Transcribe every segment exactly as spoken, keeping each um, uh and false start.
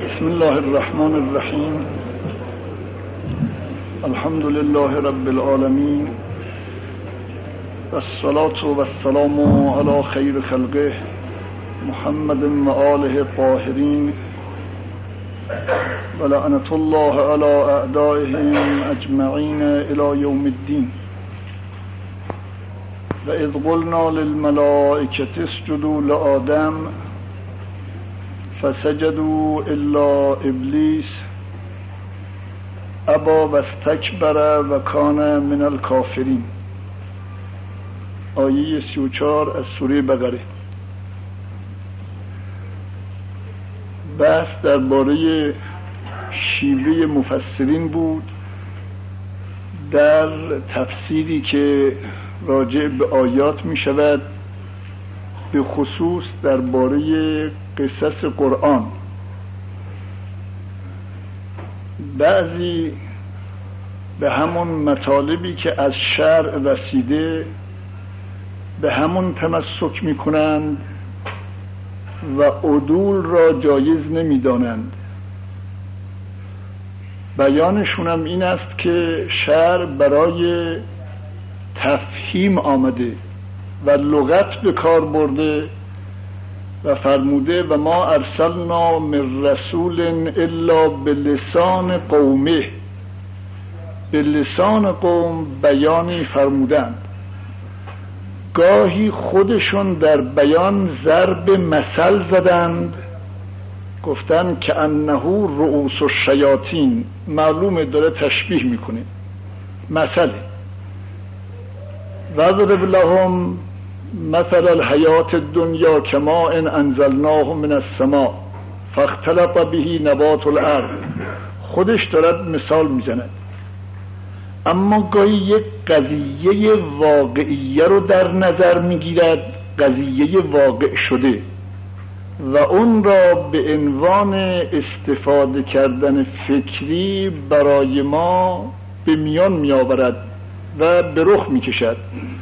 بسم الله الرحمن الرحیم. الحمد لله رب العالمین والصلاة والسلام علی خیر خلقه محمد و آله الطاهرین و لعنة الله علی اعدائهم اجمعین الی یوم الدین. و اذ قلنا للملائکة اسجدوا لآدم فسجدوا الا ابلیس ابا واستکبر و کان من الکافرین. آیه سی و چهار از سوره بقره. بحث درباره شیوه مفسرین بود در تفسیری که راجع به آیات می شود، به خصوص درباره قصص قرآن. بعضی به همون مطالبی که از شرع رسیده به همون تمسک می کنند و عدول را جایز نمی دانند. بیانشون هم این است که شرع برای تفهیم آمده و لغت به کار برده و فرموده و ما ارسلنا من رسول الا بلسان قومه. به لسان قوم بیانی فرمودند. گاهی خودشون در بیان ضرب مثل زدند، گفتن که انه رؤوس الشیاطین. معلومه داره تشبیه میکنه. مثل وضرب لهم مثل الحیات الدنیا کماء انزلناه من السماء فاختلط به نبات الارض. خودش دارد مثال میزند، اما گاهی یک قضیه واقعیه رو در نظر میگیرد، قضیه واقع شده، و اون را به عنوان استفاده کردن فکری برای ما به میان میآورد و به رخ میکشد.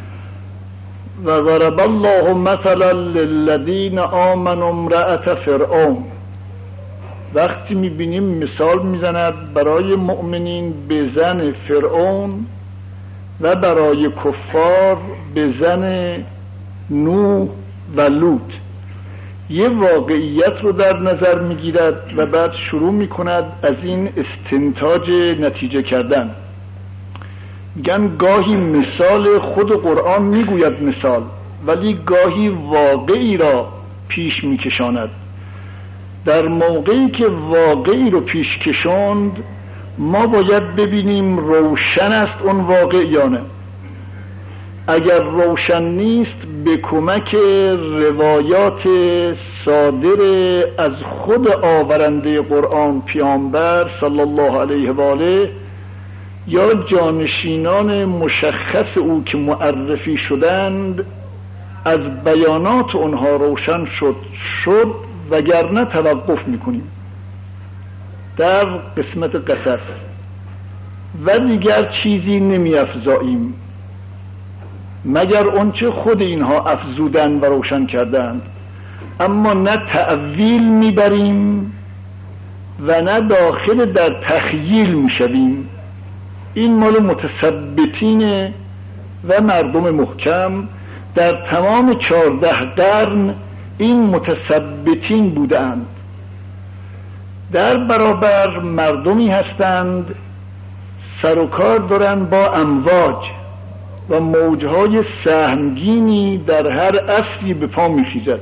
و ضرب الله مثلا للذین آمنوا امرأة فرعون. وقتی میبینیم مثال میزند برای مؤمنین به زن فرعون و برای کفار به زن نوح و لوط. یه واقعیت رو در نظر میگیرد و بعد شروع میکند از این استنتاج نتیجه کردن. میگن گاهی مثال خود قرآن میگوید مثال، ولی گاهی واقعی را پیش میکشاند. در موقعی که واقعی رو پیش کشاند ما باید ببینیم روشن است اون واقع یا نه. اگر روشن نیست به کمک روایات صادر از خود آورنده قرآن پیامبر صلی الله علیه و آله یا جانشینان مشخص او که معرفی شدند از بیانات اونها روشن شد شد وگرنه توقف میکنیم در قسمت قصص و دیگر چیزی نمیافزاییم مگر اونچه خود اینها افزودن و روشن کردند، اما نه تأویل میبریم و نه داخل در تخییل میشویم. این مال متثبتین و مردم محکم. در تمام چهارده قرن این متثبتین بودند. در برابر مردمی هستند سر و کار دارند با امواج و موجهای سهمگینی در هر عصری به پا میخیزد.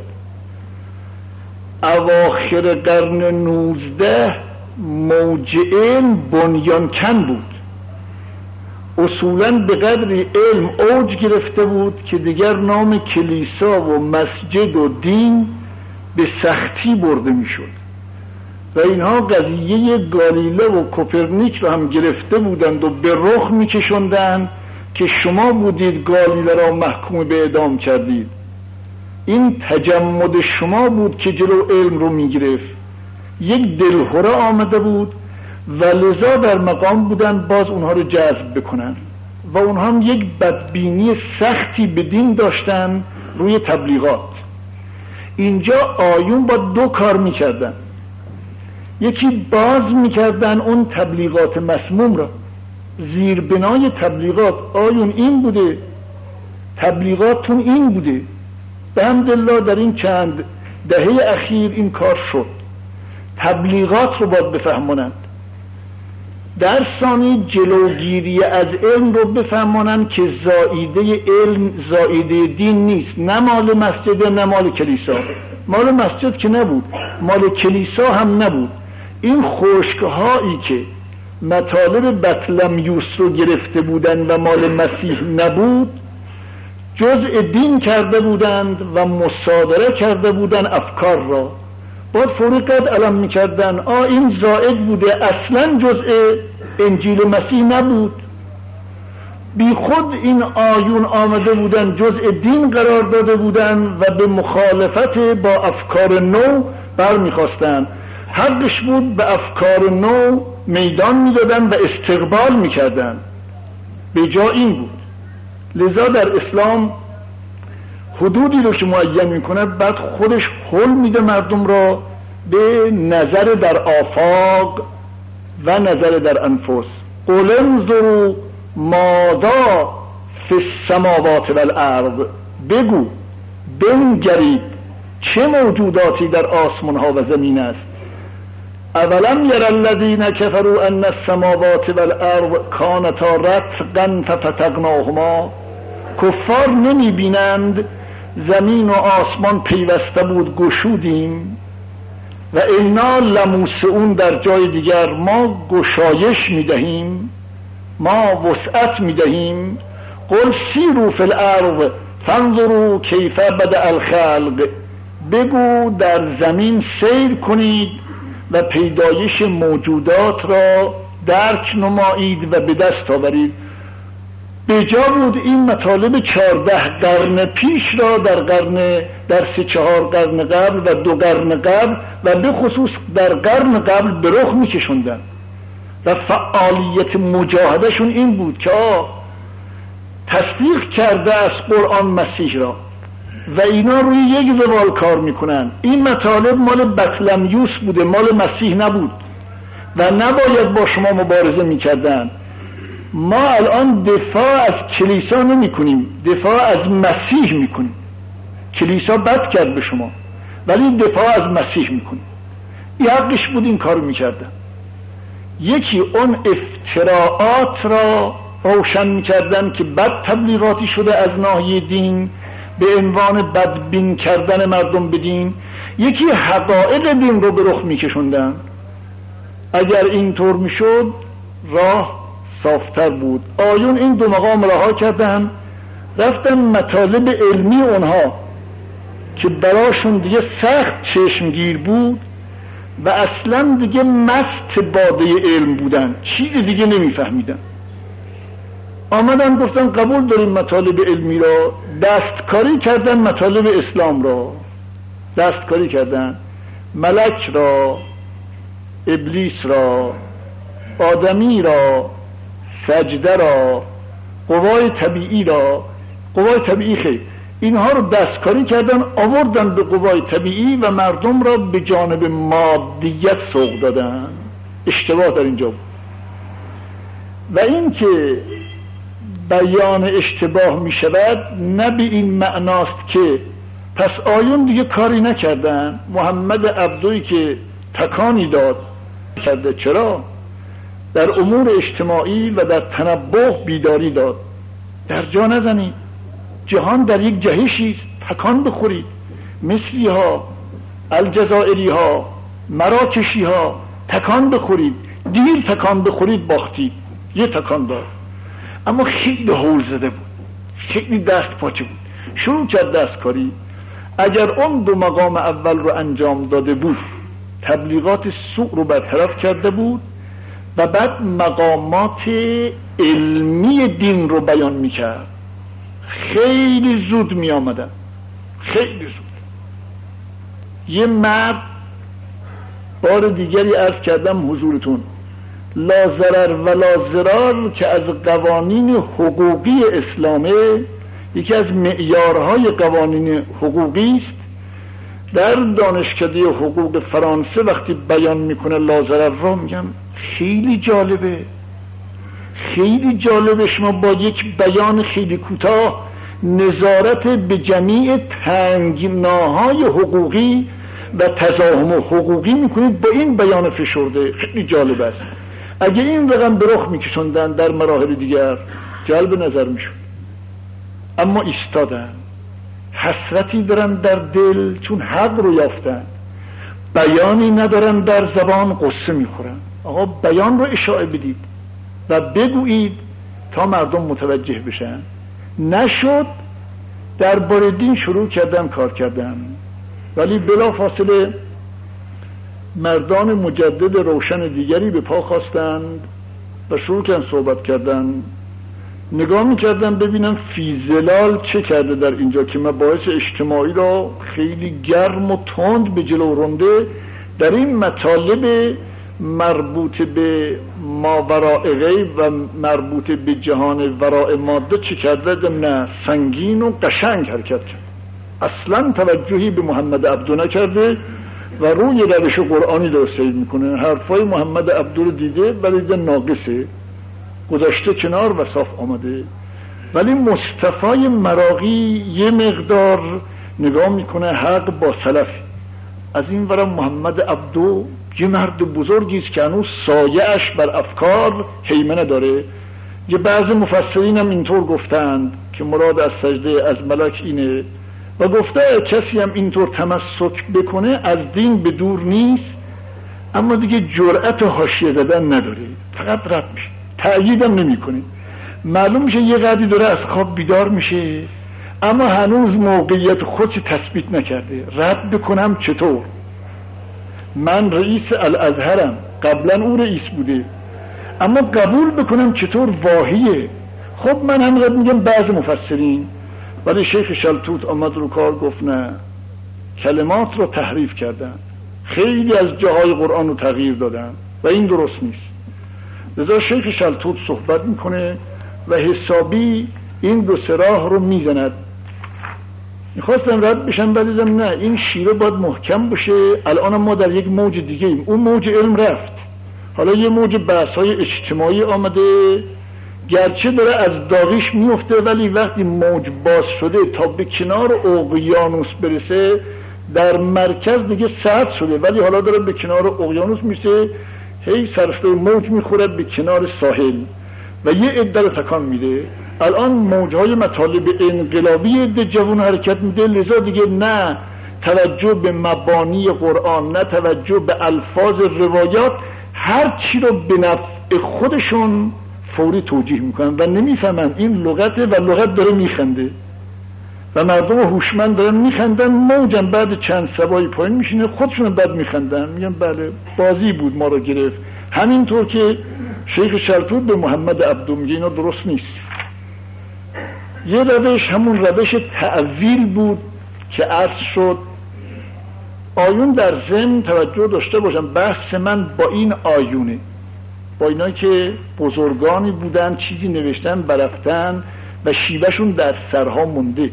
اواخر قرن نوزده موج علم بنیان کن بود. اصولاً به قدری علم اوج گرفته بود که دیگر نام کلیسا و مسجد و دین به سختی برده میشد و اینها قضیه گالیله و کوپرنیک رو هم گرفته بودند و به رخ میکشوندند که شما بودید گالیله را محکوم به اعدام کردید. این تجمد شما بود که جلو علم رو میگرفت. یک دلهره آمده بود و لذا در مقام بودن باز اونها رو جذب بکنن و اونها هم یک بدبینی سختی به دین داشتن روی تبلیغات. اینجا آیون با دو کار میکردن. یکی باز میکردن اون تبلیغات مسموم را. زیربنای تبلیغات آیون این بوده، تبلیغاتتون این بوده. به حمدالله در این چند دهه اخیر این کار شد. تبلیغات رو باید بفهمونند. در ثانی جلوگیری از علم رو بفهمونند که زائیده علم زائیده دین نیست، نه مال مسجد نه مال کلیسا. مال مسجد که نبود، مال کلیسا هم نبود. این خشکهایی که مطالب بطلمیوس رو گرفته بودند و مال مسیح نبود، جزء دین کرده بودند و مصادره کرده بودند افکار را. باید فوری قد علم میکردن آ این زائد بوده، اصلا جزء انجیل مسیح نبود. بی خود این آیون آمده بودن جزء دین قرار داده بودن و به مخالفت با افکار نو برمیخواستن. حقش بود به افکار نو میدان میدادن و استقبال میکردن. به جا این بود. لذا در اسلام حدودی رو که معین میکنه بعد خودش حل میده مردم را به نظر در آفاق و نظر در انفس. قل انظروا ماذا فی السماوات والارض، بگو بنگرید چه موجوداتی در آسمان ها و زمین است. اولم یر الذین کفروا ان السماوات والارض کانتا رتقا ففتقناهما، کفار نمی بینند زمین و آسمان پیوسته بود گشودیم و انا لموسعون، در جای دیگر ما گشایش میدهیم، ما وسعت میدهیم. قل سیروا فی الارض فانظروا کیف بدأ الخلق، بگو در زمین سیر کنید و پیدایش موجودات را درک نمایید و به دست آورید. به جا بود این مطالب چهارده قرن پیش را در قرن در سه چهار قرن قبل و دو قرن قبل و به خصوص در قرن قبل به رخ میکشوندن و فعالیت مجاهدهشون این بود که آه تصدیق کرده از قرآن مسیح را و اینا روی یک روال کار میکنن. این مطالب مال بطلمیوس بوده، مال مسیح نبود و نباید با شما مبارزه میکردن. ما الان دفاع از کلیسا نمی کنیم، دفاع از مسیح می کنیم. کلیسا بد کرد به شما ولی دفاع از مسیح می کنیم. این حقش بود این کار می کردن. یکی اون افتراعات را روشن می کردن که بد تبلیغاتی شده از ناحیه دین به عنوان بدبین کردن مردم به دین. یکی حقایق دین رو به رخ می کشوندن. اگر اینطور می شد راه صافتر بود. آیون این دو مقام رها کردن، رفتن مطالب علمی اونها که براشون دیگه سخت چشمگیر بود و اصلا دیگه مست باده علم بودن، چیز دیگه نمیفهمیدن. آمدن گفتن قبول داریم مطالب علمی را، دستکاری کردن مطالب اسلام را، دستکاری کردن ملک را، ابلیس را، آدمی را، سجده را، قوای طبیعی را، قوای طبیعی خیلی اینها رو دستکاری کردن، آوردن به قوای طبیعی و مردم را به جانب مادیت سوق دادن. اشتباه در اینجا بود و این که بیان اشتباه می شود نه به این معناست که پس آیون دیگه کاری نکردن. محمد عبدوی که تکانی داد کرده، چرا؟ در امور اجتماعی و در تنبه بیداری داد. در جا نزنید، جهان در یک جهشی است، تکان بخورید. مصری ها، الجزائری ها، مراکشی ها، تکان بخورید. دیر تکان بخورید باختید. یه تکان داد اما خیلی هول زده بود، خیلی دست پاچه بود، شروع کرد دستکاری. اگر اون دو مقام اول رو انجام داده بود تبلیغات سوء رو برطرف کرده بود و بعد مقامات علمی دین رو بیان میکرد. خیلی زود می آمدن، خیلی زود. یه مرد بار دیگری عرض کردم حضورتون، لا ضرر ولا ضرار که از قوانین حقوقی اسلامه، یکی از معیارهای قوانین حقوقی است در دانشکده حقوق فرانسه وقتی بیان میکنه لازرر را، میگم خیلی جالبه، خیلی جالبه شما با یک بیان خیلی کوتاه نظارت به جمیع تنگناهای حقوقی و تزاحم حقوقی میکنید با این بیان فشرده. خیلی جالب است. اگه این رقم به رخ میکشوندن در مراحل دیگر جلب نظر میشد، اما ایستادن، حسرتی دارن در دل چون حق رو یافتن، بیانی ندارن در زبان، قصه میخورن. آقا بیان رو اشاعه بدید و بگویید تا مردم متوجه بشن. نشد، درباره دین شروع کردن کار کردن، ولی بلا فاصله مردان مجدد روشن دیگری به پا خواستند و شروع کردن صحبت کردن. نگاه میکردن ببینم فیزلال چه کرده در اینجا که مباحث اجتماعی را خیلی گرم و تند به جلو رونده، در این مطالب مربوط به ماوراء غیب و مربوط به جهان وراء ماده چه کرده؟ نه، سنگین و قشنگ حرکت کرد، اصلا توجهی به محمد عبدو نکرده و روی روش قرآنی داره سیر میکنه. حرفای محمد عبدو رو دیده ولی ده ناقصه، گذاشته کنار و صاف آمده. ولی مصطفی مراغی یه مقدار نگاه میکنه حق با سلف. از این ورم محمد عبدو یه مرد بزرگی است که هنوز سایه‌اش بر افکار هیمنه داره. یه بعض مفسرین هم اینطور گفتند که مراد از سجده از ملک اینه و گفته کسی هم اینطور تمسک بکنه از دین به دور نیست، اما دیگه جرأت حاشیه زدن نداره، فقط رد میشه، تأییدم نمی کنه. معلوم میشه یه قدری داره از خواب بیدار میشه اما هنوز موقعیت خودش تثبیت نکرده. رد بکنم چطور؟ من رئیس الازهرم، قبلا او رئیس بوده، اما قبول بکنم چطور؟ واهیه. خب من همینقدر میگم بعض مفسرین، ولی شیخ شلتوت آمد رو کار گفت نه، کلمات رو تحریف کردن، خیلی از جاهای قرآن رو تغییر دادن و این درست نیست. لذا شیخ شلتوت صحبت میکنه و حسابی این دو سراح رو میزند. میخواستم رد بشم ولی دیدم نه، این شیره باید محکم باشه. الان ما در یک موج دیگه ایم، اون موج علم رفت، حالا یه موج بحث‌های اجتماعی آمده، گرچه داره از داغیش میفته ولی وقتی موج باز شده تا به کنار اقیانوس برسه در مرکز دیگه سد شده، ولی حالا داره به کنار اقیانوس میشه، هی سرسته موج میخوره به کنار ساحل و یه عده رو تکان میده. الان موجهای مطالب انقلابی عده جوان حرکت میده، لذا دیگه نه توجه به مبانی قرآن، نه توجه به الفاظ روایات، هر چی رو به نفع خودشون فوری توجیه میکنن و نمیفهمن این لغته و لغت داره میخنده و مردم هوشمند دارن میخندن. موجم بعد چند سبایی پایین میشینه خودشون بعد میخندن، میگن بله بازی بود ما رو گرفت. همینطور که شیخ شلتوت به محمد عبدو میگه اینا درست نیست. یه روش همون روش تعویل بود که عرض شد. آیون در ضمن توجه داشته باشم، بحث من با این آیونه، با اینا که بزرگانی بودن چیزی نوشتن برفتن و شیوهشون در سرها مونده،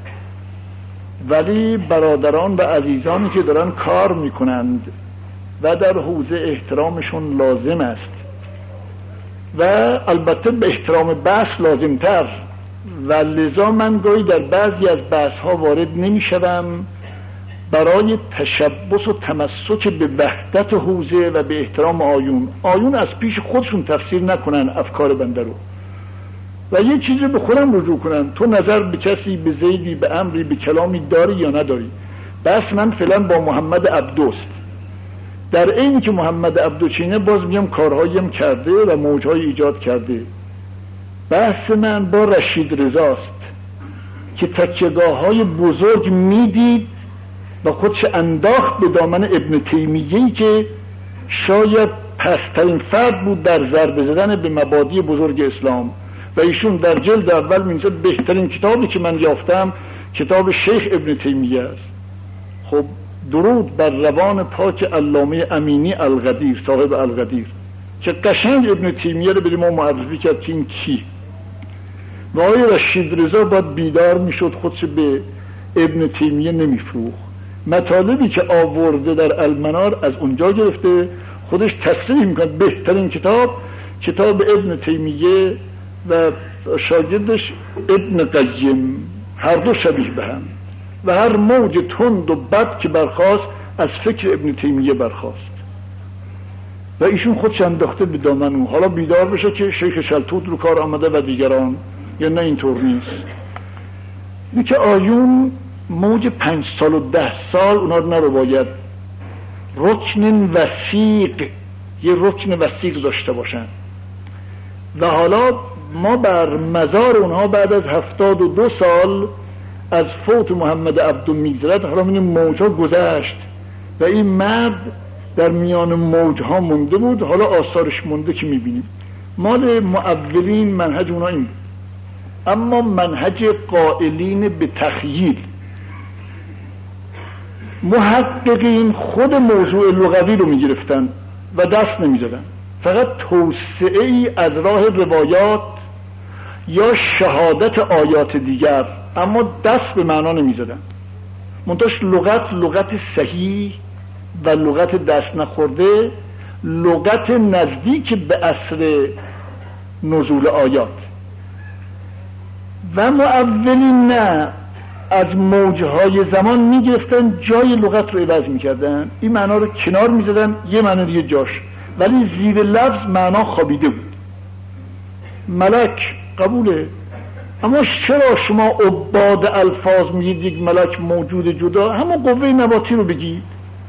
ولی برادران و عزیزانی که دارن کار میکنند و در حوزه احترامشون لازم است و البته به احترام بحث لازمتر، و لذا من گاهی در بعضی از بحث ها وارد نمیشدم برای تشبث و تمسک به وحدت حوزه و به احترام آیون. آیون از پیش خودشون تفسیر نکنن افکار بنده رو و یه چیزی به خودم رجوع کنن. تو نظر به کسی، به زیدی، به امری، به کلامی داری یا نداری؟ بس من فعلا با محمد عبدوست. در اینی که محمد عبدو چینه باز میگم کارهاییم کرده و موجهای ایجاد کرده. بحث من با رشید رضاست که تکیهگاه های بزرگ میدید و خودش انداخت به دامن ابن تیمیه‌ای که شاید پسترین فرد بود در ضربه زدن به مبادی بزرگ اسلام و ایشون در جلد اول می‌نویسه بهترین کتابی که من یافتم کتاب شیخ ابن تیمیه است. خب درود بر روان پاک علامه امینی القدیر، صاحب القدیر، که قشنگ ابن تیمیه رو به ما معرفی کرد که این کی. و آقای رشید رضا باید بیدار میشد، خودش به ابن تیمیه نمیفروخت. مطالبی که آورده در المنار از اونجا گرفته. خودش تصریح میکنه بهترین کتاب کتاب ابن تیمیه و شاگردش ابن قیم، هر دو شبیه به هم و هر موج تند و بد که برخاست از فکر ابن تیمیه برخاست و ایشون خودش انداخته به دامن اون. حالا بیدار بشه که شیخ شلتوت رو کار آمده و دیگران، یا نه اینطور نیست. این که آیون موج پنج سال و ده سال اونا رو نرو باید رکن وثیق، یه رکن وثیق داشته باشن و حالا ما بر مزار اونها بعد از هفتاد و دو سال از فوت محمد عبدالمیزرد حالا این موج ها گذشت و این مرد در میان موج ها مونده بود. حالا آثارش مونده که میبینیم. مال مؤولین منهج اونا این بود، اما منهج قائلین به تخییل محققین خود موضوع لغوی رو میگرفتن و دست نمیزدن، فقط توسعه ای از راه روایات یا شهادت آیات دیگر، اما دست به معنا نمیزدن. منتهاش لغت لغت صحیح و لغت دست نخورده، لغت نزدیک به عصر نزول آیات. و مؤولین نه، از موجهای زمان میگرفتن جای لغت رو عوض میکردن، این معنا رو کنار میزدن یه معنا دیگه جاش، ولی زیر لفظ معنا خوابیده بود. ملک قبوله، اما چرا شما عباد الفاظ میگید یک ملک موجود جدا؟ همون قوه نباتی رو بگید،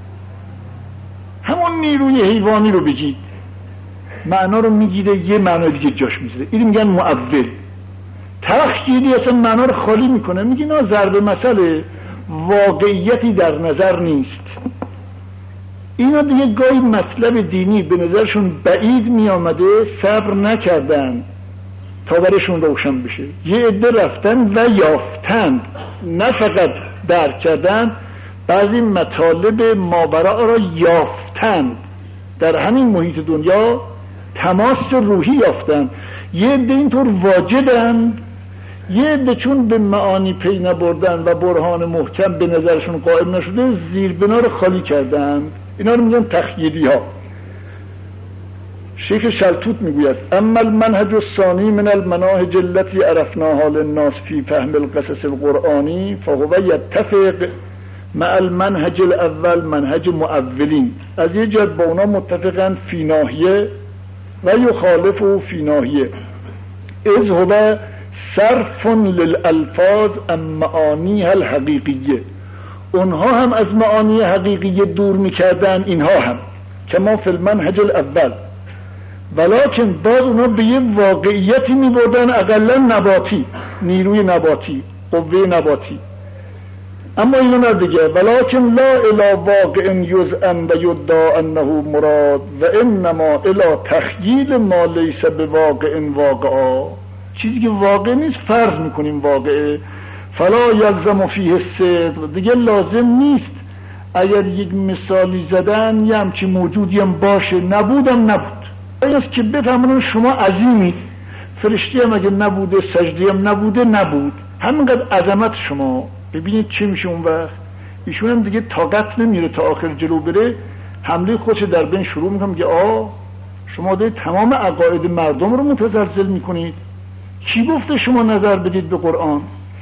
همون نیروی حیوانی رو بگید، معنا رو میگیره یه معنا دیگه جاش میذاره. این میگن مؤول. تخییلی اصلا معنا رو خالی میکنه، میگه نه ضرب مسئله واقعیتی در نظر نیست. اینا دیگه گاهی مطلب دینی به نظرشون بعید میامده، صبر نکردن تا برشون روشن بشه. یه عده رفتن و یافتن، نه فقط درک کردن، بعضی مطالب ماوراء را یافتن، در همین محیط دنیا تماس روحی یافتن. یه عده اینطور واجدن، یه عده چون به معانی پی نبردن و برهان محکم به نظرشون قائم نشده زیر بنا رو خالی کردن. اینا رو میگن تخییلی ها. شیخ شلتوت میگوید اما المنهج الثانی من المناهج التي عرفناها للناس في فهم القصص القرآنی فهو يتفق مع المنهج الاول منهج مؤولین. از یه جد با اونا متفقن فی ناحیه و یخالفه فی ناحیه، اذ هو صرف للالفاظ عن معانیها الحقیقیه. اونها هم از معانی حقیقیه دور میکردن، اینها هم کما فی المنهج الاول، ولکن باز اونا به یه واقعیتی میبردن اقلا نباتی، نیروی نباتی، قوه نباتی. اما اینو نه دیگه، ولکن لا الی واقع یزعم و یدعا انه مراد و انما الی تخییل ما لیس بواقع واقعا. چیزی که واقع نیست فرض میکنیم واقعه. فلا یلزم فیه الصدق، دیگه لازم نیست اگر یک مثالی زدن یه همچی موجودی هم باشه، نبودم نبود. این است که بفهمون شما عظیمید، فرشتی هم اگر نبوده، سجدی هم نبوده، نبود. همینقدر عظمت شما. ببینید چه میشه اون وقت. ایشون هم دیگه طاقت نمیره تا آخر جلو بره، حمله خودش در بین شروع میکنه، میگه آه شما دارید تمام عقاید مردم رو متزلزل میکنید. کی گفته شما نظر بدید به قرآن؟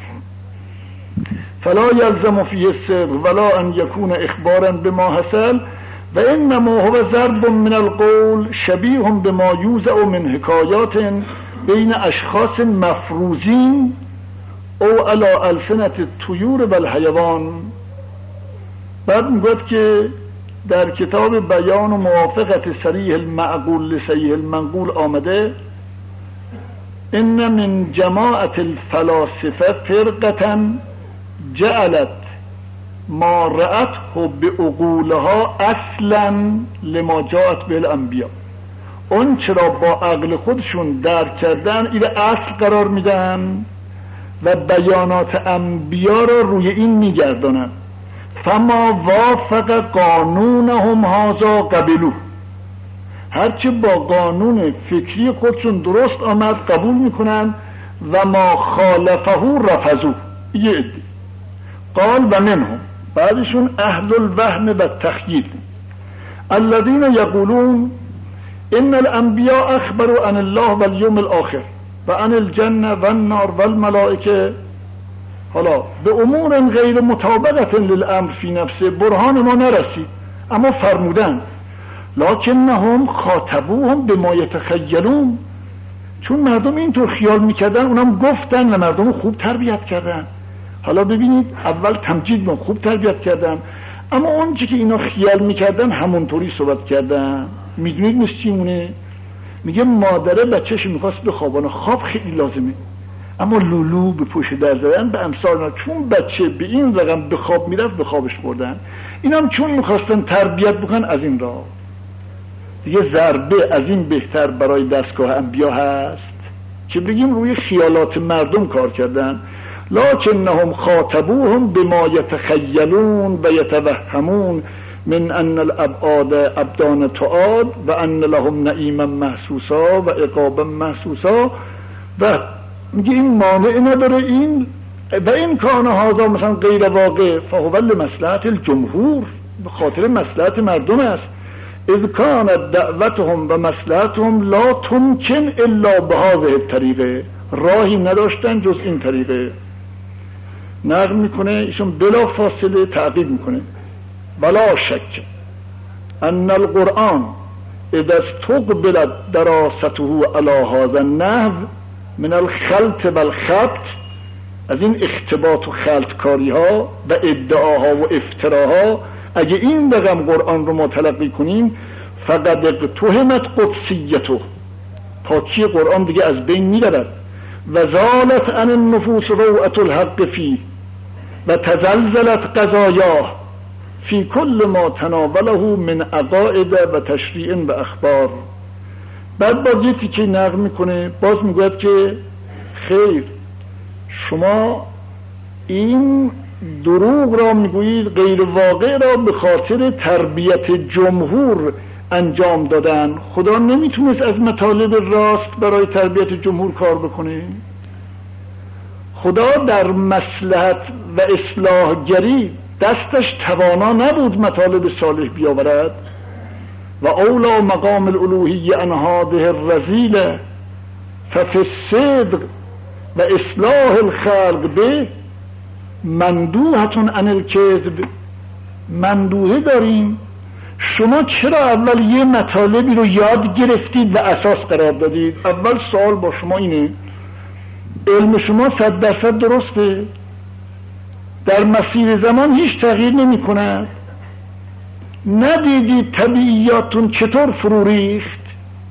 فلا یلزم فیه الصدق ولا ان یکون اخبارا بما حصل و انما هو ضرب من القول شبیه بما یوزع من حکایات بین اشخاص مفروضین او علی السنت الطیور و الحیوان. بعد میگوید که در کتاب بیان و موافقت صریح المعقول لصحیح المنقول آمده ان من جماعت الفلاسفه فرقة جعلت ما رأته بعقولها اصلا لما جاءت به الانبیاء. اون چرا با عقل خودشون درک کردن این اصل قرار میدن و بیانات انبیا را روی این میگردانن. فما وافق قانونهم هذا قبلوه، هرچه با قانون فکری خودشون درست آمد قبول میکنن و ما خالفه رفضوه. یه عده قال و منهم، بعدشون اهل الوهم و تخییل. الذين يقولون ان الانبیاء اخبروا عن الله والیوم الاخر و عن الجنه والنار والملائکه. حالا به امور غیر مطابقت للامر فی نفسه، برهان ما نرسید اما فرمودن لکنهم خاطبوهم بما یتخیلون، چون مردم اینطور خیال میکردن اونم گفتن و مردم خوب تربیت کردن. حالا ببینید اول تمجید من خوب تربیت کردن، اما اون چی که اینا خیال میکردن همونطوری صحبت کردن. میدونید مثل چی مونه؟ میگه مادره بچهش میخواست بخوابانه، خواب خیلی لازمه، اما لولو به پشت در زدن به امثال، چون بچه به این رقم به خواب میرفت به خوابش بردن. اینم چون میخواستن تربیت بکنن از این راه دیگه. ضربه از این بهتر برای دستگاه انبیا هست که بگیم روی خیالات مردم کار کردن. لکنهم خاطبوهم بما یتخیلون و یتوهمون من ان الابعاد ابدان تعاد و ان لهم نعیما محسوسا و عقابا محسوسا. و میگه این مانع نداره این و این کان هذا مثلا غیر واقع فهو لمصلحت الجمهور، به خاطر مصلحت مردم است. اذ کانت دعوتهم و مصلحتهم لا تمکن الا بهذه الطریقه، راهی نداشتن جز این طریقه. نقل میکنه ایشون بلا فاصله تعقیب میکنه ولا شک ان القرآن اذا استقبلت دراسته على هذا النحو من الخلط والخبط، از این اختباط و خلط کاری ها و ادعاها و افتراها، اگه این رقم قرآن رو ما تلقی کنیم فقد اقتحمت قدسیته، پاکی قرآن دیگه از بین میرود. و زالت عن النفوس روعة الحق فيه و تزلزلت قضایاه فی کل ما تناوله من عقائد و تشریع و اخبار. بعد باز یه تیکه نقل میکنه، باز میگوید که خیر شما این دروغ را میگویید، غیر واقع را به خاطر تربیت جمهور انجام دادن. خدا نمیتونست از مطالب راست برای تربیت جمهور کار بکنه. خدا در مصلحت و اصلاحگری دستش توانا نبود مطالب صالح بیاورد. و اولا مقام الالوهی عن هذه الرذیله ففی الصدق و اصلاح الخلق به مندوحتون عن الکذب. مندوحه داریم. شما چرا اول یه مطالبی رو یاد گرفتید و اساس قرار دادید؟ اول سوال با شما اینه، علم شما صد درصد درسته؟ در مسیر زمان هیچ تغییر نمی کند؟ ندیدید طبیعیاتون چطور فرو ریخت؟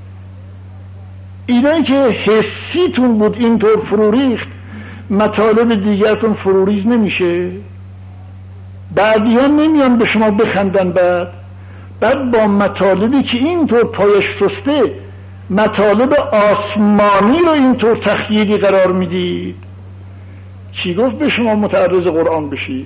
اینایی که حسیتون بود اینطور فرو ریخت، مطالب دیگرتون فروریز نمیشه؟ بعدی ها نمیان به شما بخندن بعد بعد با مطالبی که اینطور پایش شسته مطالب آسمانی رو اینطور تخییلی قرار میدید. کی گفت به شما متعرض قرآن بشید؟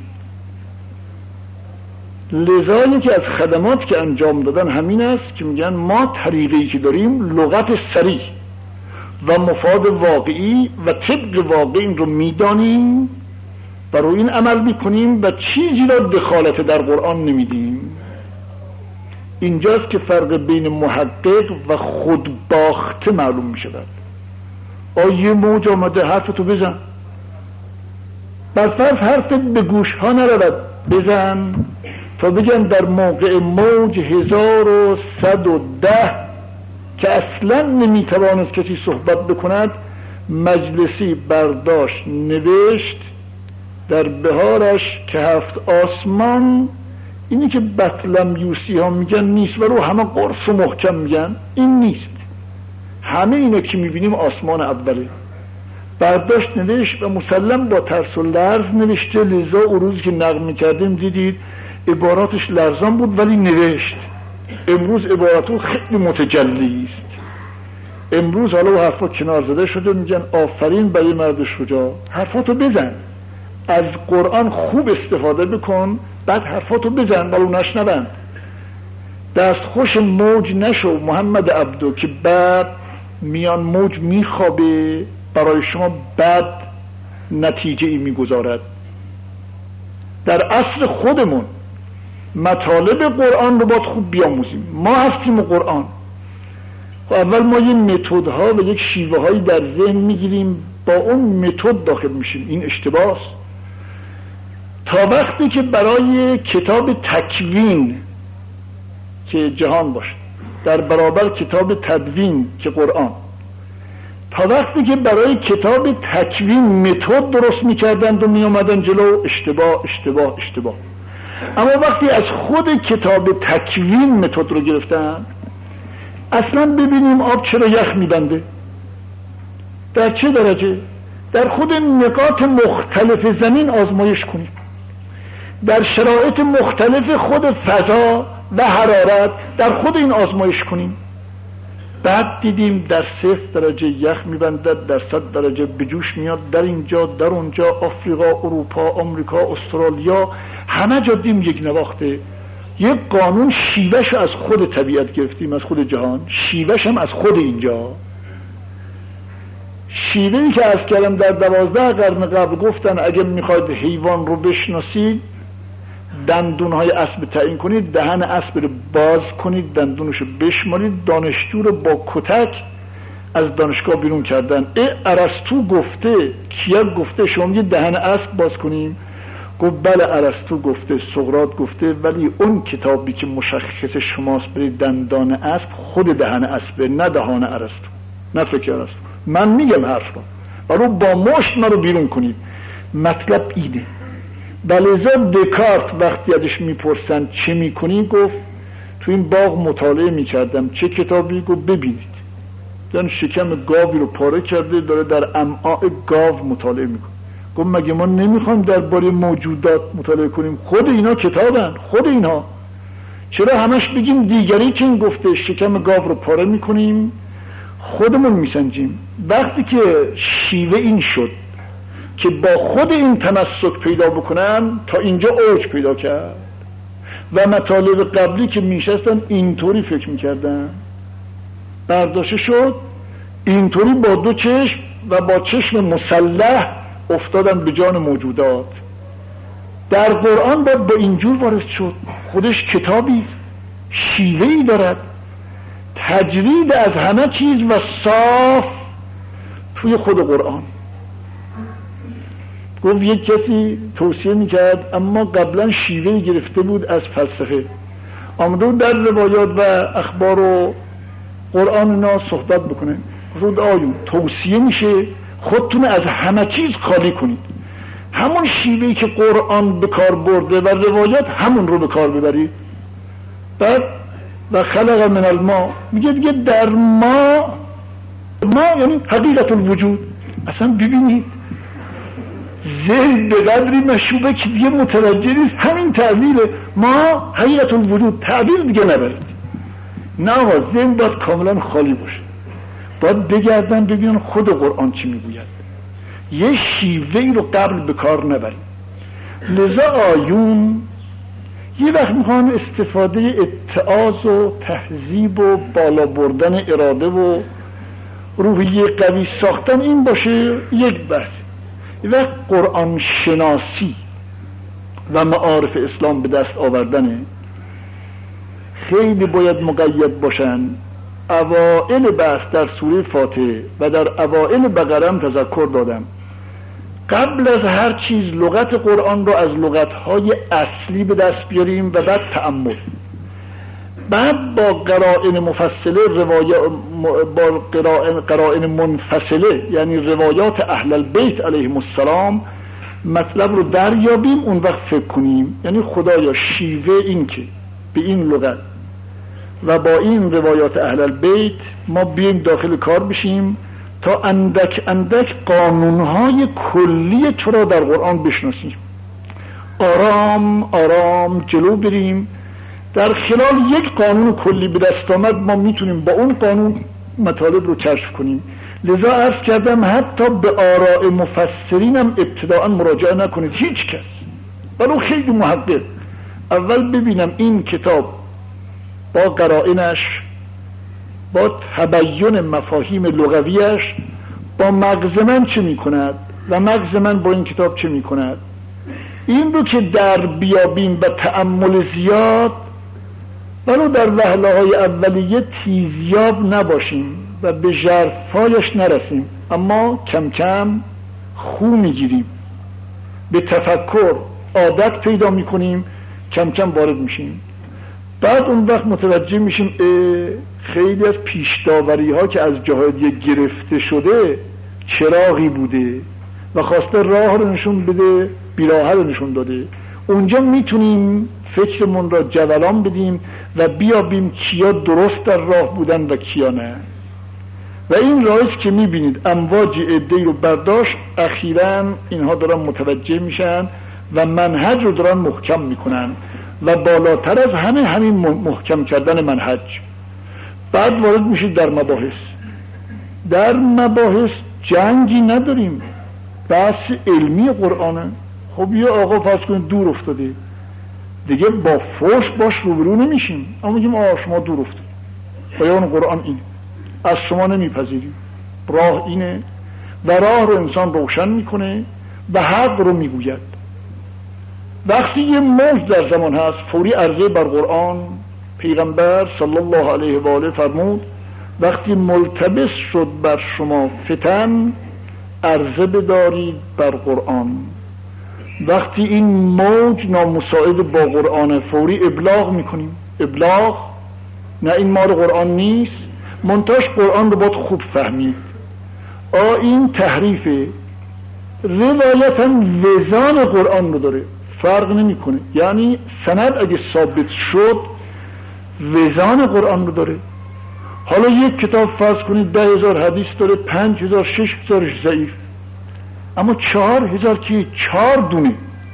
لذا یکی از خدمات که انجام دادن همین است که میگن ما طریقی که داریم لغت صریح و مفاد واقعی و طبق واقع این رو میدانیم و رو این عمل میکنیم و چیزی را دخالت در قرآن نمیدیم. اینجاست که فرق بین محقق و خودباخته معلوم میشود. آیه موج آمده حرفتو بزن، برفرض حرفت به گوش ها نرود، بزن تا بگن در موقع موج هزار و صد و ده که اصلا نمیتوانست کسی صحبت بکند، مجلسی برداشت نوشت در بهارش که هفت آسمان، اینی که بطلمیوسی ها میگن نیست و رو همه قرص و محکم میگن این نیست، همه اینا که میبینیم آسمان اوله. برداشت نوشت و مسلم با ترس و لرز نوشته، لذا اون روز که نقل میکردیم دیدید عباراتش لرزان بود ولی نوشت. امروز عباراتو خیلی متجلی است. امروز حالا و حرفا کنار زده شده، میگن آفرین برای مرد شجاع، حرفاتو بزن، از قرآن خوب استفاده بکن، بعد حرفاتو بزن ولو نشنون. دست خوش موج نشو محمد عبدو که بعد میان موج میخوابه برای شما بد نتیجه ای میگذارد. در عصر خودمون مطالب قرآن رو باید خوب بیاموزیم. ما هستیم قرآن. خب اول ما یه متدها و یک شیوه هایی در ذهن میگیریم، با اون متد داخل میشیم. این اشتباهه. تا وقتی که برای کتاب تکوین که جهان باشه در برابر کتاب تدوین که قرآن، تا وقتی که برای کتاب تکوین متد درست میکردند و میامدن جلو، اشتباه اشتباه اشتباه. اما وقتی از خود کتاب تکوین متد رو گرفتن، اصلا ببینیم آب چرا یخ میبنده، در چه درجه، در خود نقاط مختلف زمین آزمایش کنیم، در شرایط مختلف خود فضا و حرارت در خود این آزمایش کنیم. بعد دیدیم در صفر درجه یخ میبندد، در صد درجه به جوش میاد، در اینجا در اونجا، آفریقا، اروپا، آمریکا، استرالیا، همه جا دیدیم یک نواخته. یک قانون شیوهش از خود طبیعت گرفتیم، از خود جهان، شیوهش هم از خود اینجا. شیوهی که عرض کردم در دوازده قرن قبل گفتن اگه میخواید حیوان رو بشناسید، دندونهای اسب تعیین کنید، دهن اسب رو باز کنید، دندونش رو بشمارید. دانشجو رو با کتک از دانشگاه بیرون کردن. ای ارسطو گفته، کیا گفته شما یه دهن اسب باز کنیم؟ گفت بله ارسطو گفته، سقراط گفته، ولی اون کتابی که مشخص شماست برای دندان اسب خود دهن اسبه، نه دهان ارسطو، نه فکر ارسطو. من میگم حرف رو، ولی با مشت ما رو بیرون کنید. مطلب اینه. بلزا دکارت وقتی ازش میپرسن چه میکنی، گفت تو این باغ مطالعه میکردم. چه کتابی؟ گفت ببینید. یعنی شکم گاوی رو پاره کرده، داره در امعاء گاو مطالعه میکنه. گفت مگه ما نمیخوایم درباره موجودات مطالعه کنیم؟ خود اینا کتابن، خود اینا. چرا همش بگیم دیگری که این گفته شکم گاو رو پاره میکنیم؟ خودمون میسنجیم. وقتی که شیوه این شد که با خود این تمسک پیدا بکنن، تا اینجا اوج پیدا کرد. و مطالب قبلی که میشستن اینطوری فکر میکردن، برداشته شد، اینطوری با دو چشم و با چشم مسلح افتادن به جان موجودات. در قرآن باید با اینجور وارد شد. خودش کتابی است، شیوهی دارد، تجرید از همه چیز و صاف توی خود قرآن. گفت یک کسی توصیه میکرد، اما قبلا شیوهی گرفته بود از فلسفه، آمده بود در روایات و اخبار و قرآن اینا صحبت بکنه. گفت آیون توصیه میشه خودتون از همه چیز خالی کنید، همون شیوهی که قرآن به کار برده و روایات همون رو به کار ببرید. بعد و خلق من الماء میگه دیگه در ما، ما یعنی حقیقت الوجود. اصلا ببینید ذهن به قدری مشوبه که دیگه متوجه نیست همین تعبیر ما حقیقت الوجود، تعبیر دیگه نبرید. نه آقا، ذهن باید کاملا خالی باشه، باید بگردن ببینن خود قرآن چی میگوید، یه شیوهی رو قبل به کار نبرید. لذا آیون یه وقت میخوان استفاده اتعاظ و تهذیب و بالا بردن اراده و روحیه قوی ساختن این باشه یک بحث. یه وقت قرآن شناسی و معارف اسلام به دست آوردنه، خیلی باید مقید باشن. اوائل بحث در سوره فاتحه و در اوائل بقره هم تذکر دادم، قبل از هر چیز لغت قرآن رو از لغتهای اصلی به دست بیاریم و بعد تأمل، بعد با قرائن مفصله روایات، با قرائن, قرائن منفصله یعنی روایات اهل البیت علیهم السلام مطلب رو دریابیم. اون وقت فکر کنیم یعنی خدایا شیوه این که به این لغت و با این روایات اهل البیت ما بیایم داخل کار بشیم تا اندک اندک قانونهای کلی تو را در قرآن بشناسیم، آرام آرام جلو بریم. در خلال یک قانون کلی به دست آمد ما میتونیم با اون قانون مطالب رو کشف کنیم. لذا عرض کردم حتی به آراء مفسرین هم ابتداء مراجعه نکنید، هیچ کس، ولو خیلی محقق. اول ببینم این کتاب با قرائنش، با تبیین مفاهیم لغویش با مغز من چه می کند و مغز من با این کتاب چه می کند. این رو که در بیابیم و تأمل زیاد، ولو در وهله های اولیه تیزیاب نباشیم و به ژرفایش نرسیم، اما کم کم خو میگیریم، به تفکر عادت پیدا میکنیم، کم کم وارد میشیم. بعد اون وقت متوجه میشیم خیلی از پیشداوری ها که از جاهای دیگه گرفته شده چراغی بوده و خواسته راه رو نشون بده، بیراه رو نشون داده. اونجا میتونیم فکرمون را جولان بدیم و بیابیم کیا درست در راه بودن و کیا نه. و این راهیست که میبینید امواج عده‌ای رو برداشت، اخیراً اینها دارن متوجه میشن و منهج رو دارن محکم میکنن و بالاتر از همه همین محکم کردن منهج. بعد وارد میشید در مباحث. در مباحث جنگی نداریم، بحث علمی قرآنه. خب یه آقا فرض کنید دور افتاده، دیگه با فوش باش روبرو نمیشیم، اما میگیم آقا شما دور افتاده، بیان قرآن اینه، از شما نمیپذیریم، راه اینه و راه رو انسان روشن میکنه و حق رو میگوید. وقتی یه موج در زمان هست فوری عرضه بر قرآن، پیغمبر صلی الله علیه و آله فرمود وقتی ملتبس شد بر شما فتن عرضه بدارید بر قرآن. وقتی این موج نامساعد با قرآن فوری ابلاغ میکنیم. ابلاغ نه این مال قرآن نیست، منتاش قرآن رو باید خوب فهمید. آ این تحریفه، روایتا وزان قرآن رو داره، فرق نمیکنه. یعنی سند اگه ثابت شد وزان قرآن رو داره. حالا یک کتاب فرض کنید ده هزار حدیث داره، پنج هزار شش هزارش ضعیف، اما چهار هزار که چهار دونه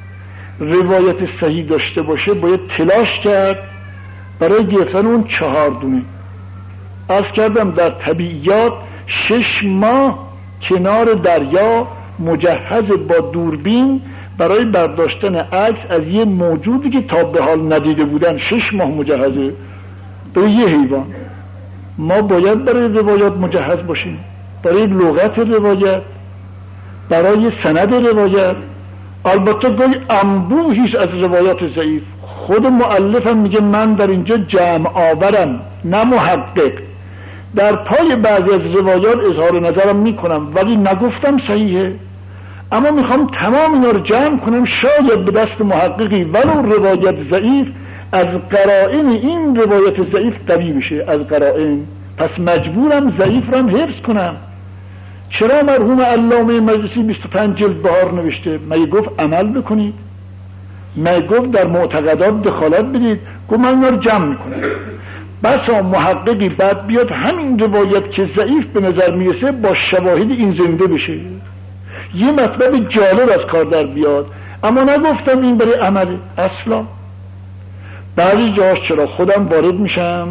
روایت صحیح داشته باشه باید تلاش کرد برای گرفتن اون چهار دونه. عرض کردم در طبیعیات شش ماه کنار دریا مجهز با دوربین برای برداشتن عکس از یه موجودی که تا به حال ندیده بودن، شش ماه مجهزه برای یه حیوان. ما باید برای روایات مجهز باشیم، برای لغت روایت، برای سند روایت. البته گاهی انبوهیش از روایات ضعیف. خود مؤلفم میگه من در اینجا جمع آورم نه محقق، در پای بعضی از روایات اظهار نظرم میکنم ولی نگفتم صحیحه، اما میخوام تمام اینا رو جمع کنم، شاید به دست محققی ولو روایت ضعیف از قرائن این روایت ضعیف قوی بشه. از قرائن پس مجبورم ضعیف رو هم حفظ کنم. چرا مرحوم علامه مجلسی بیست و پنج جلد بهار نوشته؟ مگه گفت عمل بکنید؟ مگه گفت در معتقدات دخالت بدید؟ گفت من اینا رو جمع میکنم. بسا محققی بعد بیاد همین روایت که ضعیف به نظر میرسه با شواهد این زنده بشه، یه مطلب جالب از کار در بیاد، اما نگفتم این برای عمله اصلا. بعضی جاش چرا خودم وارد میشم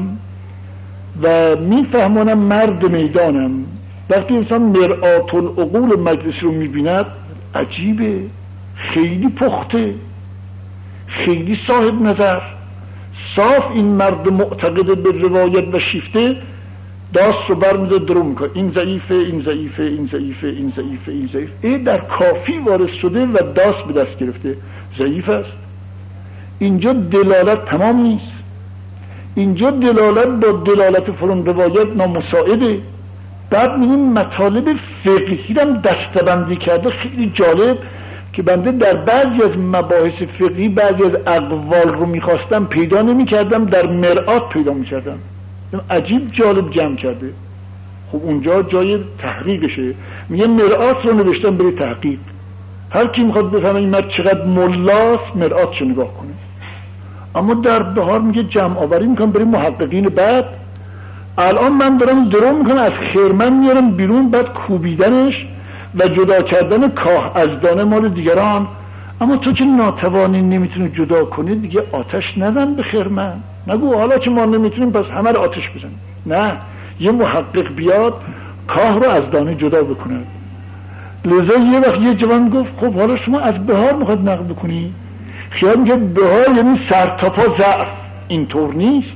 و میفهمونم مرد میدانم. وقتی انسان مرآت العقول مجلس رو میبیند عجیبه، خیلی پخته، خیلی صاحب نظر، صاف این مرد معتقد به روایت و شیفته داست رو برمیده درو میکنه، این ضعیفه این ضعیفه این ضعیفه این ضعیفه این ضعیفه. این در کافی وارد شده و داست به دست گرفته، ضعیف است. اینجا دلالت تمام نیست، اینجا دلالت با دلالت فلان روایت نامساعده. بعد میگیم مطالب فقهی هم دستبندی کرده، خیلی جالب که بنده در بعضی از مباحث فقهی بعضی از اقوال رو میخواستم پیدا نمیکردم، در مرآت پیدا میکردم. عجیب جالب جمع کرده. خب اونجا جای تحقیقشه، میگه مرآت رو نوشتم برای تحقیق. هر کی میخواد بفهمه این مرد چقدر ملاست مرآتشو نگاه کنه. اما در بهار میگه جمع آوری میکنم برای محققین. بعد الان من دارم درو میکنم از خرمن میارم بیرون، بعد کوبیدنش و جدا کردن کاه از دانه مال دیگران. اما تو که ناتوانی نمیتونی جدا کنی دیگه آتش نزن به خرمن، نگو حالا که ما نمیتونیم پس همه رو آتش بزنیم. نه، یه محقق بیاد کاه رو از دانه جدا بکنه. لذا یه وقت یه جوان گفت خب حالا شما از بهار میخواد نقل بکنی؟ خیال میگه بهار یعنی سر تا پا ضعف، اینطور نیست.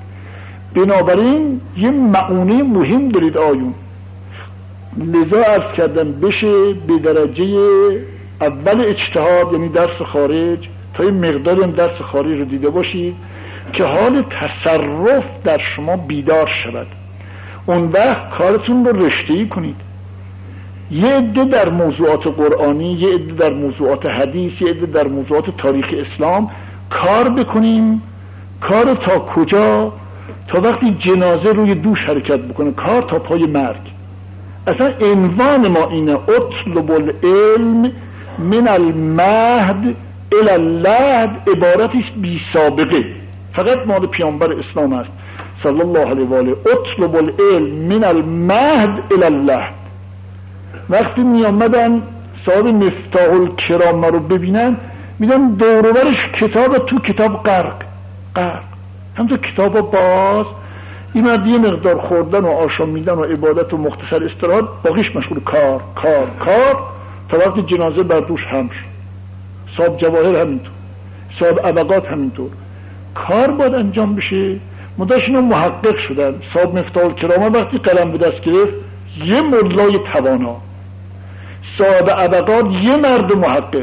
بنابراین یه معونه مهم دارید آیون. لذا عرض کردم بشه به درجه اول اجتهاد یعنی درس خارج، تا این مقداری هم درس خارج رو دیده باشید که حال تصرف در شما بیدار شود. اون وقت کارتون رو رشته‌ای کنید. یه عده در موضوعات قرآنی، یه عده در موضوعات حدیث، یه عده در موضوعات تاریخ اسلام کار بکنیم. کار تا کجا؟ تا وقتی جنازه روی دوش حرکت بکنه، کار تا پای مرگ. اصلا عنوان ما اینه: اطلب العلم من المهد الی اللحد. عبارتی است بی سابقه، فقط مال پیامبر اسلام است صلی الله علیه و آله. اطلب العلم من المهد الی اللحد. وقتی می آمدن صاحب مفتاح الکرام رو ببینن، میدن دوروبرش کتاب تو کتاب غرق غرق همونطور کتاب باز. این مرد یه مقدار خوردن و آشامیدن و عبادت و مختصر استراحت، باقیش مشغول کار کار کار تا وقتی جنازه بر دوش هم شد. صاحب جواهر همینطور، صاحب ابقات همینطور. کار باید انجام بشه. مداشون محقق شدن. صاحب مفتاح الکرام وقتی قلم به دست گرفت، یه مولای توانا. صاحب ابقات یه مرد محقق.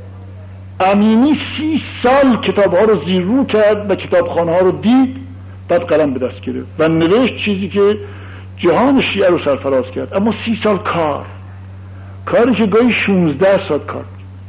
امینی سی سال کتاب ها رو زیر رو کرد و کتابخانه ها رو دید، بعد قلم به دست گرفت و نوشت چیزی که جهان شیعه رو سرفراز کرد. اما سی سال کار، کاری که گاهی شونزده ساعت کار،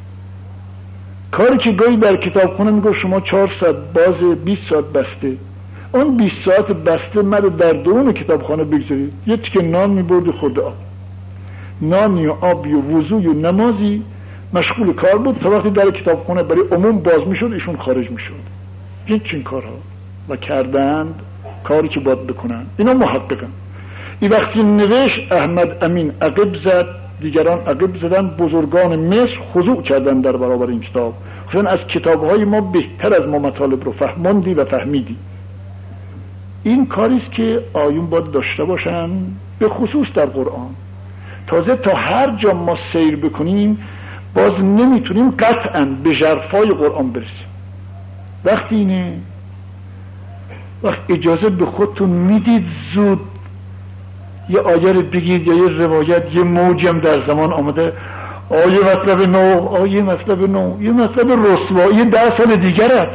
کاری که گاهی در کتابخانه میگه شما چهار ساعت باز، بیست ساعت بسته. اون بیست ساعت بسته مرد در درون کتابخانه بگذارید. یه تیکه نان میبرد خورده آب، نانی و آبی و وضوی و نمازی، مشغول کار بود تا وقتی در کتابخانه برای عموم باز میشد ایشون خارج میشد. این چین کارها و کردند کاری که باید بکنن. اینا محققن. این وقتی نوشت احمد امین عقب زد، دیگران عقب زدن، بزرگان مصر خضوع کردن در برابر این کتاب. خصوصا از کتابهای ما بهتر از ما مطالب رو فهموندی و فهمیدی. این کاریست که آیون باید داشته باشن، به خصوص در قرآن. تازه تا هر جا ما سیر بکنیم باز نمیتونیم قطعا به ژرفای قرآن برسیم. وقتی اینه، وقت اجازه به خودتون میدید زود یه آیه رو بگید یا یه روایت، یه موجم در زمان آمده، آیه مطلب نو، آیه مطلب نو، یه مطلب رسوایی ده سال دیگرت،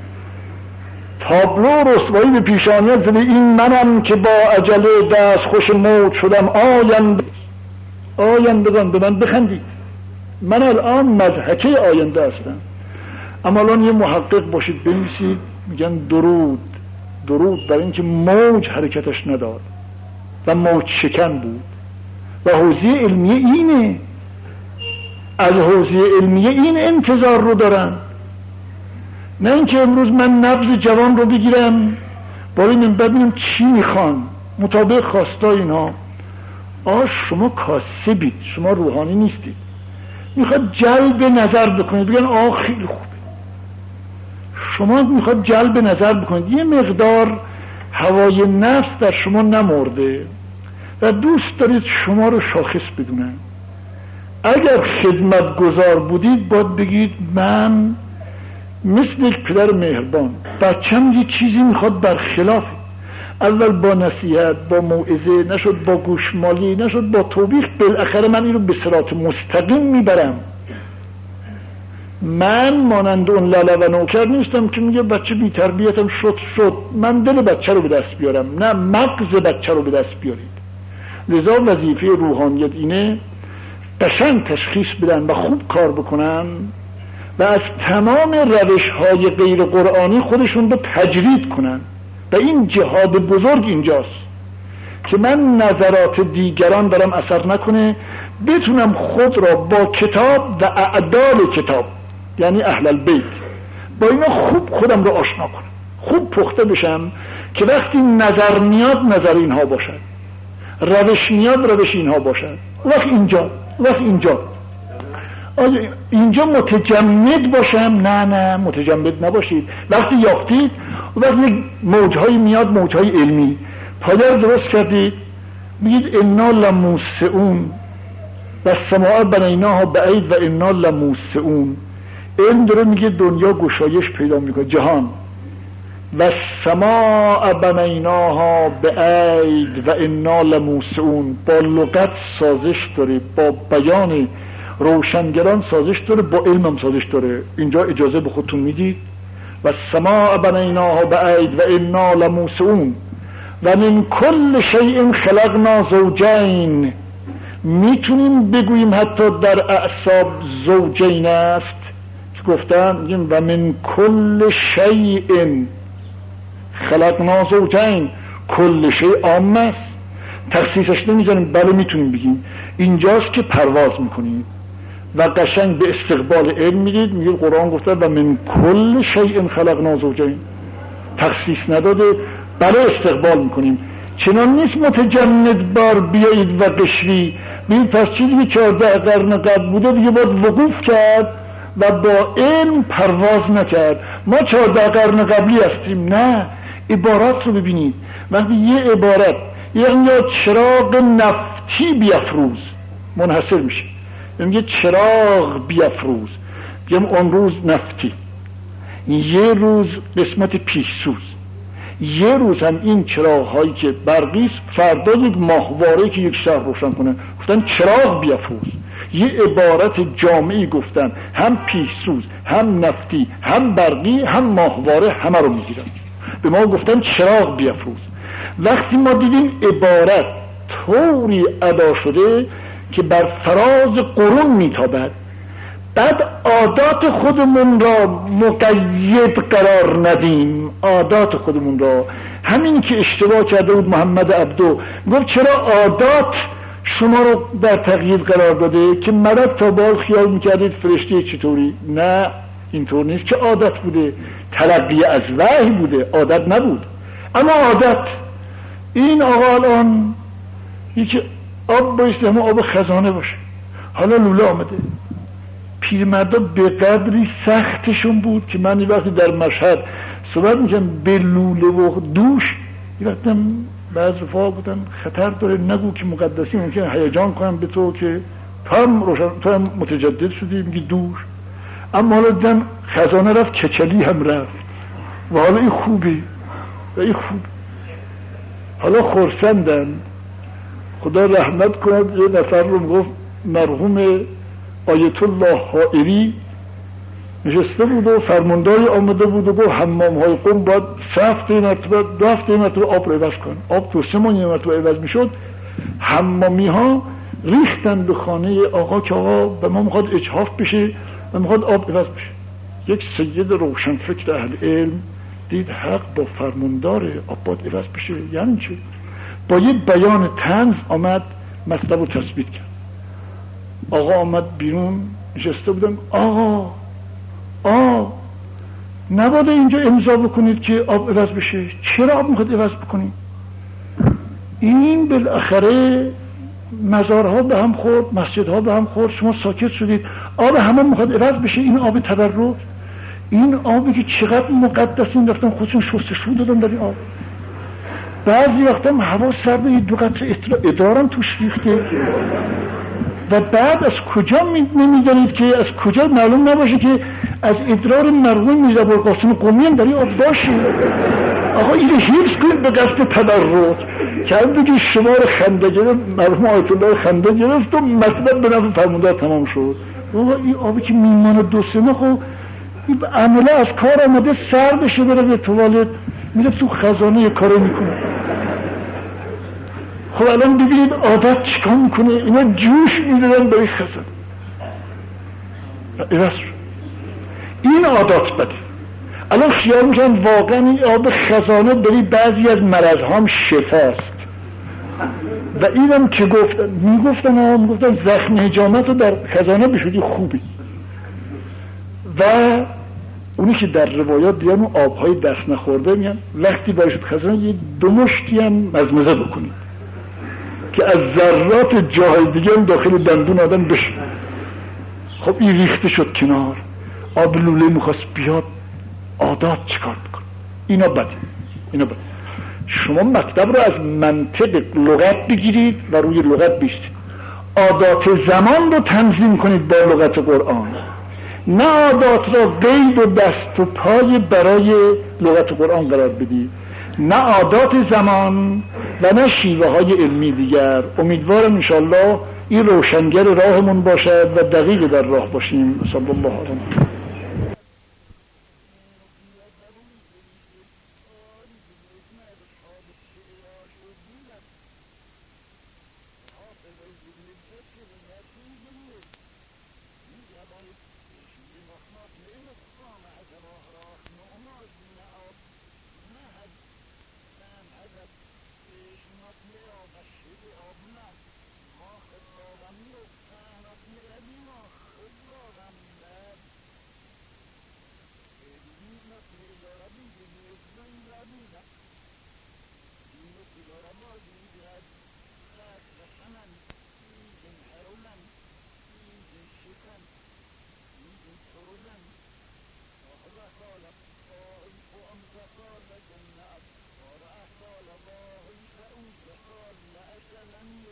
تابلو رسوایی به پیشانیت زده. این منم که با عجله دست خوش موج شدم، آینده آیندگان به من بخندید، من الان مضحکه آینده هستم. اما الان یه محقق باشید بنویسید، میگن درود درود در این که موج حرکتش نداد و موج شکن بود. و حوزه علمیه اینه، از حوزه علمیه این انتظار رو دارن، نه اینکه امروز من نبض جوان رو بگیرم برای من ببینم چی میخوان مطابق خواستای اینا. آه شما کاسبید، شما روحانی نیستید. میخواد جلب نظر بکنید، بگن آه خیلی خوبه. شما میخواد جلب نظر بکنید، یه مقدار هوای نفس در شما نمرده و دوست دارید شما رو شاخص بدونن. اگر خدمت گذار بودید باید بگید من مثل یک پدر مهربان، بچم یه چیزی میخواد برخلاف، اول با نصیحت، با موعظه، نشد با گوشمالی، نشد با توبیخ، بالاخره من این رو به صراط مستقیم میبرم. من مانند اون لاله و نوکر نیستم که میگه بچه بی تربیتم شد شد، من دل بچه رو به دست بیارم، نه مغز بچه رو به دست بیارید. لذا وظیفه روحانیت اینه قشنگ تشخیص بدن و خوب کار بکنن و از تمام روش های غیر قرآنی خودشون رو تجرید کنن. و این جهاد بزرگ اینجاست که من نظرات دیگران دارم اثر نکنه، بتونم خود را با کتاب و اعدال کتاب یعنی اهل البیت با اینا خوب خودم رو آشنا کنم، خوب پخته بشم که وقتی نظر میاد نظر اینها باشد، روش میاد روش اینها باشد. وقت اینجا وقت اینجا آیا اینجا متجمد باشم؟ نه نه متجمد نباشید. وقتی یافتید وقتی موجهایی میاد، موجهای علمی، پایه درست کردید، میگید انا لموسعون و سماع بنیناها بعید و انا لموسعون. علم داره میگه دنیا گشایش پیدا میکنه، جهان، و سماع بنیناها بعید و انا لموسعون با لغت سازش داره، با بیان روشنگران سازش داره، با علم هم سازش داره. اینجا اجازه به خودتون میدید و سماع بنیناها بعید و انا لموسعون و من کل شیء خلقنا زوجین. میتونیم بگوییم حتی در اعصاب زوجین است که گفتن میگیم و من کل شیء خلقنا زوجین، کل شیء عام است، تخصیصش نمیذاریم. بله میتونیم بگیم. اینجاست که پرواز میکنیم و قشنگ به استقبال علم میدید. میگه قرآن گفته و من کل شیء خلقنا زوجین، تخصیص نداده. بله استقبال میکنیم. چنان نیست متجمد بار بیایید و قشری بین، پس چیزی که چهارده قرن قبل بوده دیگه باید وقوف کرد و با علم پرواز نکرد. ما چهارده قرن قبلی هستیم. نه، عبارات رو ببینید. وقتی یه عبارت یعنی چراغ نفتی بیافروز منحصر میشه، میگه چراغ بیافروز، میگم اون روز نفتی، یه روز قسمت پیشسوز، یه روز هم این چراغ هایی که برقیست، فردا یک ماهواره که یک شهر روشن کنه، گفتن چراغ بیافروز. یه عبارت جامعی گفتن، هم پیشسوز هم نفتی هم برقی هم ماهواره، همه رو میگیرن. به ما گفتن چراغ بیافروز. وقتی ما دیدیم عبارت طوری ادا شده که بر فراز قرون میتابد، بعد عادات خودمون را مقید قرار ندیم، عادات خودمون را، همین که اشتباه کرده بود محمد عبدو، گفت چرا عادات شما رو در تقیید قرار داده که مرد تا بال خیال میکردید فرشته چطوری؟ نه، اینطور نیست که عادت بوده، تلقی از وحی بوده، عادت نبود. اما عادت این آقا الان یکی آب بایسته، همه آب خزانه باشه، حالا لوله آمده. پیرمردا به قدری سختشون بود که من وقتی در مشهد صحبت میکنم به لوله و دوش، وقتی بعض رفاق بودن خطر داره نگو که مقدسی ممکنه هیجان کنم به تو که تو هم, روشن... تو هم متجدد شدی میگی دوش. اما حالا دیدم خزانه رفت، کچلی هم رفت و حالا این خوبه و این خوب. حالا خرسندن، خدا رحمت کند. یه نفر رو میگفت مرحوم آیت الله حائری نشسته بود و فرمانداری آمده بود و گفت حمام های قوم باید سه هفته مرتبه دو هفته مرتبه آب رو عوض کن. آب تو سه ماه مرتبه عوض میشد. حمامی ها ریختن به خانه آقا که آقا به ما میخواد اجحاف بشه و میخواد آب عوض بشه. یک سید روشن فکر اهل علم دید حق با فرماندار آب باید عوض بشه. یعنی چه؟ با یه بیان طنز آمد مطلب رو تثبیت کرد. آقا آمد بیرون، نشسته بودم. آقا آ نباید اینجا امضا بکنید که آب عوض بشه. چرا آب میخواد عوض بکنید؟ این بالاخره مزارها به هم خورد، مسجدها به هم خورد، شما ساکت شدید، آب همه میخواد عوض بشه. این آب تبرک، این آبی که چقدر مقدس، این رفتن خودشون شستشو دادن در این آب. بعضی وقتا هوا سرده، دو قطره ادارم توش ریخته و بعد از کجا نمیدانید که از کجا معلوم نباشه که از ادرار مرحوم میرزا ابوالقاسم قمی هم در این آب باشه. آقا اینو حفظ کنید به قصد تبرک. که هم دیگه شما رو خنده گرفت، مرحوم آیت الله خنده گرفت و مطلب به نفع فرمانده تمام شد. آقا این آبی که میمانه دو سه ماه، خب این عمله از کار آمده سر بشه بره به توالت، میره تو خزانه کارو میکنه. خب الان ببینید عادت چیکار میکنه، اینا جوش میدادن برای خزانه. این عادات بده. الان خیال میکنن واقعا این آب خزانه برای بعضی از مرضهام شفاست. و اینم که گفتن میگفتن ها میگفتن زخم حجامت رو در خزانه بشودی خوبی. و اونی که در روایات دیدن اون آبهای دست نخورده میگن وقتی برشد خزانه یه دو مشتی هم مزمزه بکنید که از ذرات جاهای دیگه هم داخل دندون آدم بشه. خب این ریخته شد کنار، آب لوله میخواست بیاد. عادات چیکار میکنه؟ اینا بده، اینا بده. شما مکتب رو از منطق لغت بگیرید و روی لغت بیستید. عادات زمان رو تنظیم کنید با لغت قرآن، نه عادات را قید و دست و پای برای لغت قرآن قرار بدید. نه عادات زمان و نه شیوه های علمی دیگر. امیدوارم انشالله این روشنگر راهمون باشد و دقیق در راه باشیم. صلی الله علیه و